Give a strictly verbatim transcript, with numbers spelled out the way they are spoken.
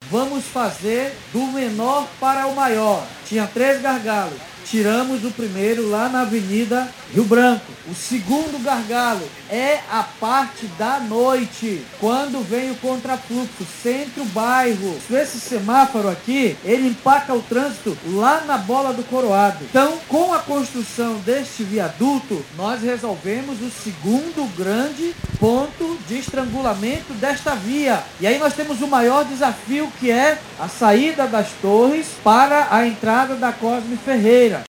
vamos fazer do menor para o maior. Tinha três gargalos. Tiramos o primeiro lá na Avenida Rio Branco. O segundo gargalo é a parte da noite, quando vem o contrafluxo, centro-bairro. Esse semáforo aqui, ele empaca o trânsito lá na Bola do Coroado. Então, com a construção deste viaduto, nós resolvemos o segundo grande ponto de estrangulamento desta via. E aí nós temos o maior desafio, que é a saída das torres para a entrada da Cosme Ferreira.